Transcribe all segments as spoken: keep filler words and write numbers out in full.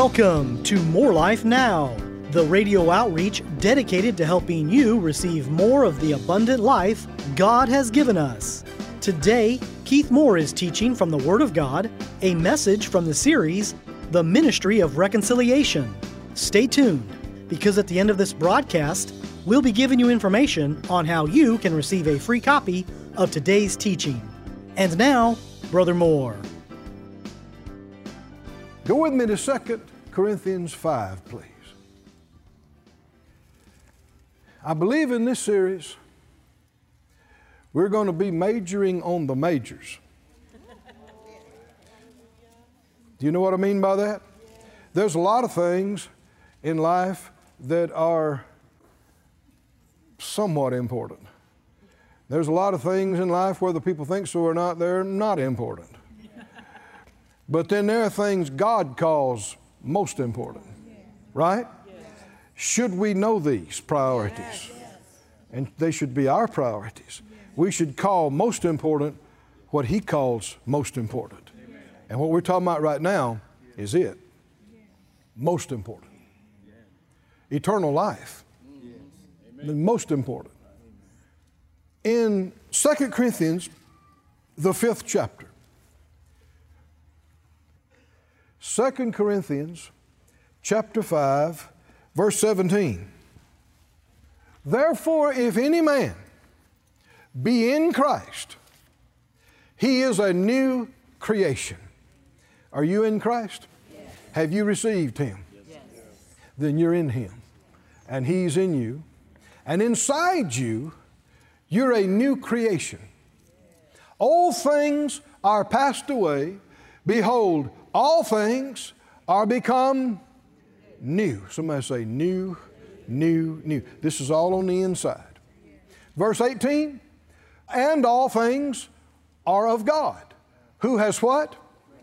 Welcome to More Life Now, the radio outreach dedicated to helping you receive more of the abundant life God has given us. Today, Keith Moore is teaching from the Word of God, a message from the series, The Ministry of Reconciliation. Stay tuned, because at the end of this broadcast, we'll be giving you information on how you can receive a free copy of today's teaching. And now, Brother Moore. Go with me to Second Corinthians five, please. I believe in this series, we're going to be majoring on the majors. Do you know what I mean by that? There's a lot of things in life that are somewhat important. There's a lot of things in life, whether people think so or not, they're not important. But then there are things God calls most important, right? Yes. Should we know these priorities? Yes. And they should be our priorities. Yes. We should call most important what He calls most important. Amen. And what we're talking about right now is it. Most important. Eternal life. Yes. The most important. In Second Corinthians, the fifth chapter, Second Corinthians chapter five, verse seventeen. Therefore, if any man be in Christ, he is a new creation. Are you in Christ? Yes. Have you received Him? Yes. Then you're in Him, and He's in you. And inside you, you're a new creation. Old things are passed away. Behold, all things are become new. Somebody say new, new, new. This is all on the inside. Verse eighteen, and all things are of God, who has what?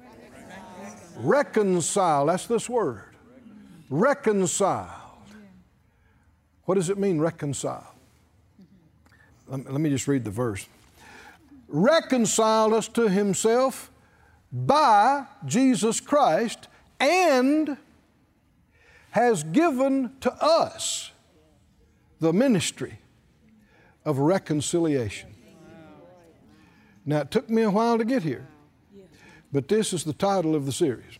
Reconciled. That's this word. Reconciled. What does it mean, reconcile? Let me just read the verse. Reconciled us to Himself by Jesus Christ, and has given to us the ministry of reconciliation. Now, it took me a while to get here, but this is the title of the series.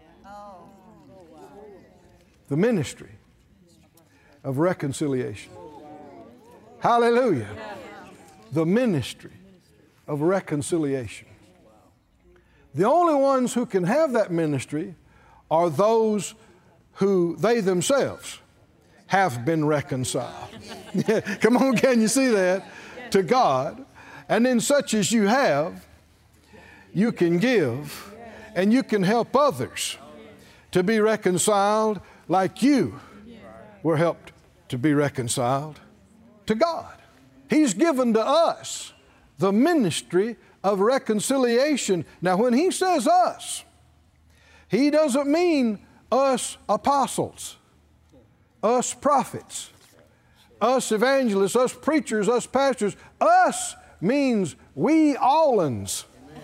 The ministry of reconciliation. Hallelujah. The ministry of reconciliation. The only ones who can have that ministry are those who they themselves have been reconciled. Come on, can you see that? To God. And then such as you have, you can give, and you can help others to be reconciled like you were helped to be reconciled to God. He's given to us the ministry of reconciliation. Now, when He says us, He doesn't mean us apostles, us prophets, us evangelists, us preachers, us pastors. Us means we all'uns,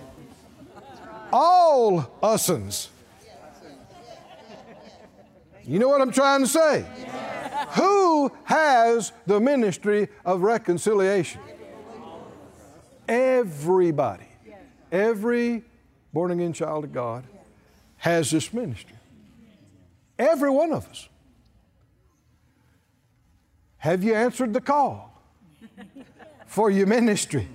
all us'uns. You know what I'm trying to say? Who has the ministry of reconciliation? Everybody. Every born-again child of God has this ministry. Every one of us. Have you answered the call for your ministry?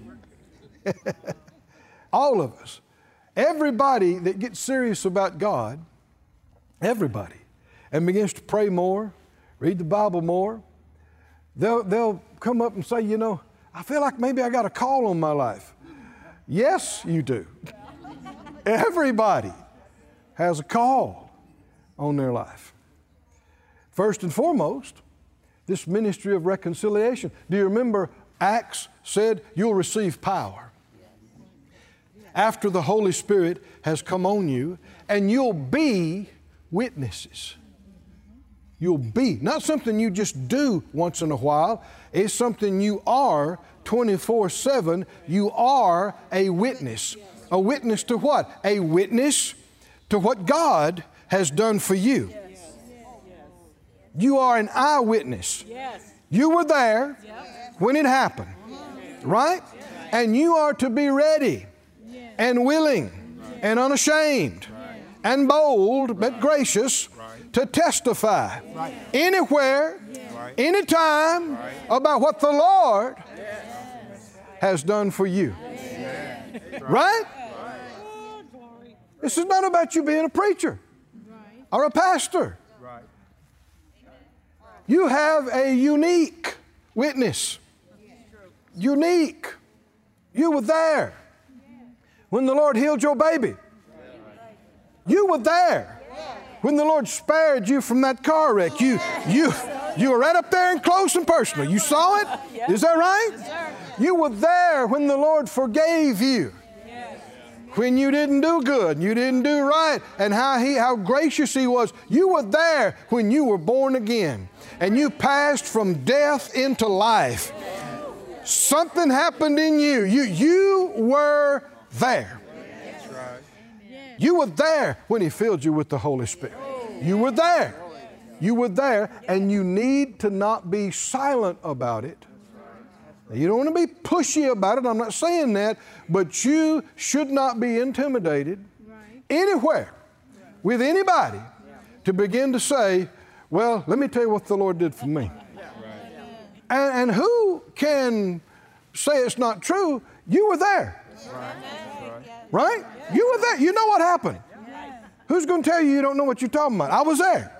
All of us. Everybody that gets serious about God, everybody, and begins to pray more, read the Bible more, they'll, they'll come up and say, you know, I feel like maybe I got a call on my life. Yes, you do. Everybody has a call on their life. First and foremost, this ministry of reconciliation. Do you remember Acts said you'll receive power after the Holy Spirit has come on you, and you'll be witnesses. You'll be, not something you just do once in a while. It's something you are twenty-four seven. You are a witness. A witness to what? A witness to what God has done for you. You are an eyewitness. You were there when it happened, right? And you are to be ready and willing and unashamed and bold but gracious to testify anywhere, anytime about what the Lord has done for you. Right? This is not about you being a preacher or a pastor. You have a unique witness. Unique. You were there when the Lord healed your baby. You were there when the Lord spared you from that car wreck. You, you, you were right up there and close and personal. You saw it? Is that right? You were there when the Lord forgave you. When you didn't do good and you didn't do right, and how He, how gracious He was. You were there when you were born again and you passed from death into life. Something happened in you. You, you were there. You were there when He filled you with the Holy Spirit. You were there. You were there, and you need to not be silent about it. Now, you don't want to be pushy about it. I'm not saying that, but you should not be intimidated anywhere with anybody to begin to say, well, let me tell you what the Lord did for me. And, and who can say it's not true? You were there. Right? You were there. You know what happened. Who's going to tell you you don't know what you're talking about? I was there.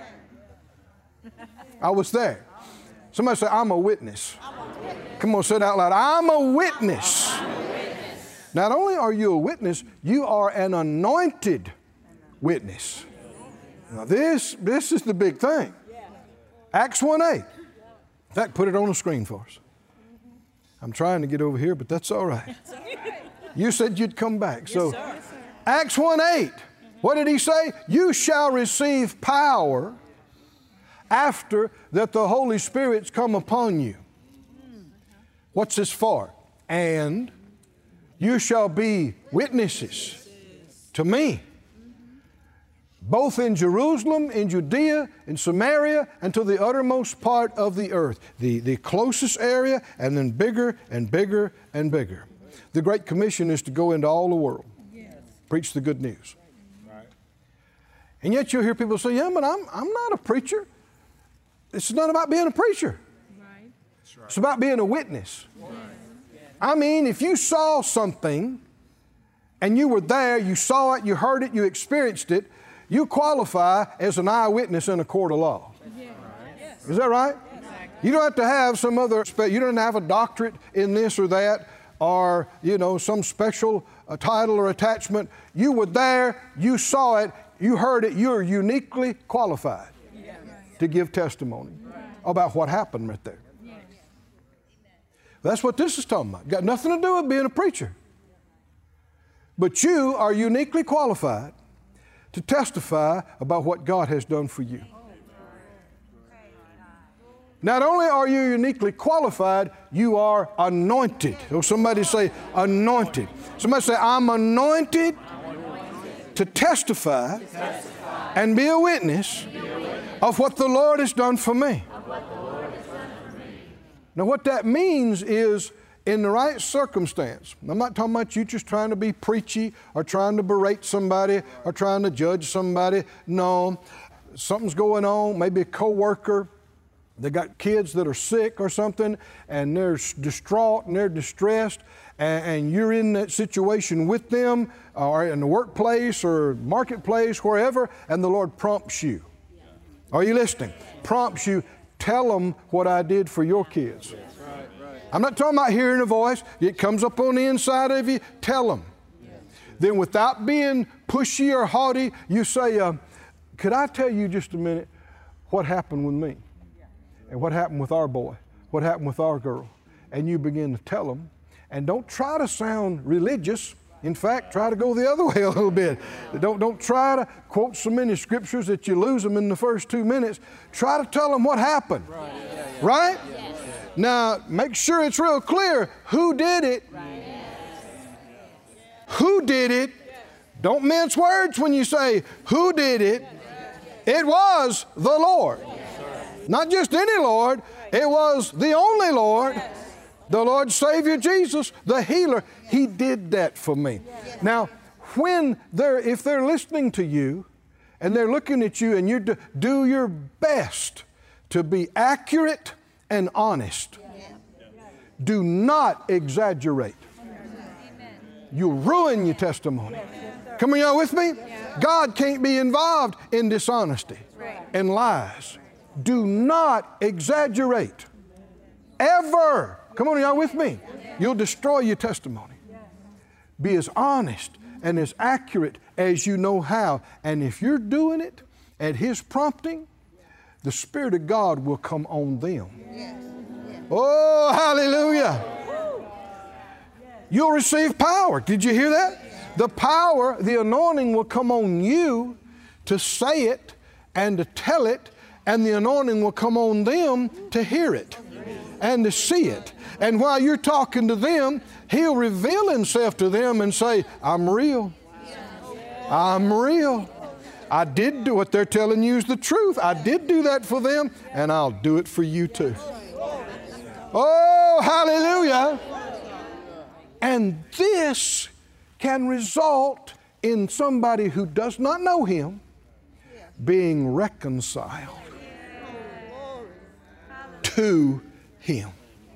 I was there. Somebody say, I'm a witness. Come on, say it out loud. I'm a witness. Not only are you a witness, you are an anointed witness. Now this, this is the big thing. Acts one eight. In fact, put it on the screen for us. I'm trying to get over here, but that's all right. You said you'd come back. So Acts one eight. What did he say? You shall receive power after that the Holy Spirit's come upon you. What's this for? And you shall be witnesses to me, both in Jerusalem, in Judea, in Samaria, and to the uttermost part of the earth. The, the closest area, and then bigger and bigger and bigger. The Great Commission is to go into all the world, preach the good news. And yet you'll hear people say, yeah, but I'm, I'm not a preacher. It's not about being a preacher. Right. It's about being a witness. Right. I mean, if you saw something and you were there, you saw it, you heard it, you experienced it, you qualify as an eyewitness in a court of law. Yeah. Right. Is that right? Exactly. You don't have to have some other, you don't have a doctorate in this or that, or, you know, some special uh, title or attachment. You were there, you saw it, you heard it, you're uniquely qualified to give testimony about what happened right there. That's what this is talking about. Got nothing to do with being a preacher. But you are uniquely qualified to testify about what God has done for you. Not only are you uniquely qualified, you are anointed. So somebody say anointed. Somebody say, I'm anointed to testify and be a witness of what the Lord has done for me. Now what that means is, in the right circumstance, I'm not talking about you just trying to be preachy or trying to berate somebody or trying to judge somebody. No, something's going on, maybe a coworker, they got kids that are sick or something, and they're distraught and they're distressed, and, and you're in that situation with them, or in the workplace or marketplace, wherever, and the Lord prompts you. Are you listening? Prompts you, tell them what I did for your kids. I'm not talking about hearing a voice. It comes up on the inside of you. Tell them. Then without being pushy or haughty, you say, uh, could I tell you just a minute what happened with me? And what happened with our boy? What happened with our girl? And you begin to tell them. And don't try to sound religious. In fact, try to go the other way a little bit. Don't, don't try to quote so many scriptures that you lose them in the first two minutes. Try to tell them what happened. Right? Yeah, yeah. Right? Yeah, yeah. Now, make sure it's real clear who did it, right. Who did it, Don't mince words when you say, who did it? It was the Lord. Not just any Lord. It was the only Lord. The Lord Savior Jesus, the healer. He did that for me. Now, when they're, if they're listening to you and they're looking at you and you do, do your best to be accurate and honest. Do not exaggerate. You'll ruin your testimony. Come on, y'all with me? God can't be involved in dishonesty and lies. Do not exaggerate. Ever. Come on, y'all with me? You'll destroy your testimony. Be as honest and as accurate as you know how. And if you're doing it at His prompting, the Spirit of God will come on them. Oh, hallelujah. You'll receive power. Did you hear that? The power, the anointing will come on you to say it and to tell it, and the anointing will come on them to hear it and to see it. And while you're talking to them, He'll reveal Himself to them and say, I'm real. I'm real. I did do what they're telling you is the truth. I did do that for them, and I'll do it for you too. Oh, hallelujah. And this can result in somebody who does not know Him being reconciled to Him.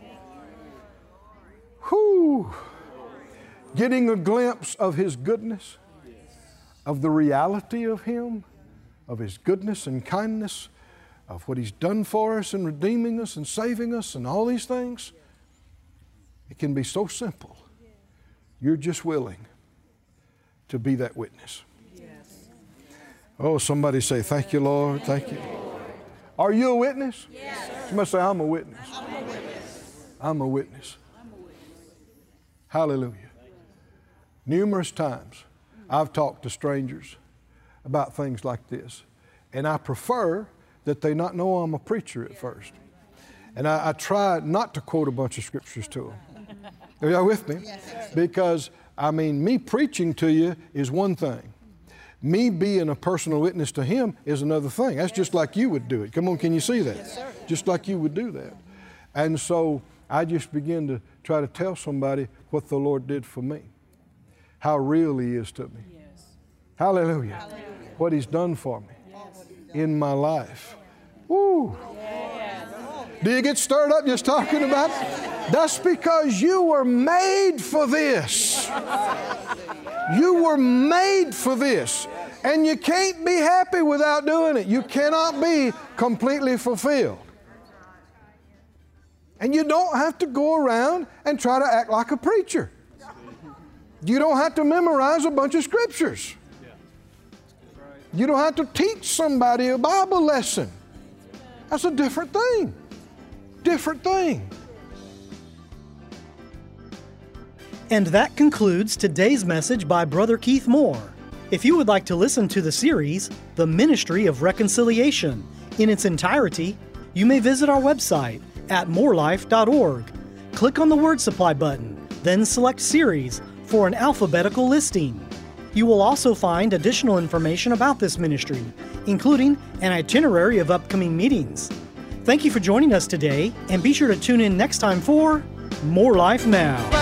Whew. Getting a glimpse of His goodness, of the reality of Him, of His goodness and kindness, of what He's done for us in redeeming us and saving us and all these things. It can be so simple. You're just willing to be that witness. Oh, somebody say, thank you, Lord. Thank you. Are you a witness? Yes. You must say, I'm a witness. I'm a witness. I'm a witness. Hallelujah. Numerous times I've talked to strangers about things like this, and I prefer that they not know I'm a preacher at first. And I, I try not to quote a bunch of scriptures to them. Are y'all with me? Because, I mean, me preaching to you is one thing. Me being a personal witness to Him is another thing. That's just like you would do it. Come on, can you see that? Yes, sir. Just like you would do that. And so I just begin to try to tell somebody what the Lord did for me, how real He is to me. Yes. Hallelujah. Hallelujah. What He's done for me yes. in my life. Woo. Yes. Do you get stirred up just talking about it? That's because you were made for this. You were made for this. And you can't be happy without doing it. You cannot be completely fulfilled. And you don't have to go around and try to act like a preacher. You don't have to memorize a bunch of scriptures. You don't have to teach somebody a Bible lesson. That's a different thing. Different thing. And that concludes today's message by Brother Keith Moore. If you would like to listen to the series, The Ministry of Reconciliation, in its entirety, you may visit our website at more life dot org. Click on the Word Supply button, then select Series for an alphabetical listing. You will also find additional information about this ministry, including an itinerary of upcoming meetings. Thank you for joining us today, and be sure to tune in next time for More Life Now.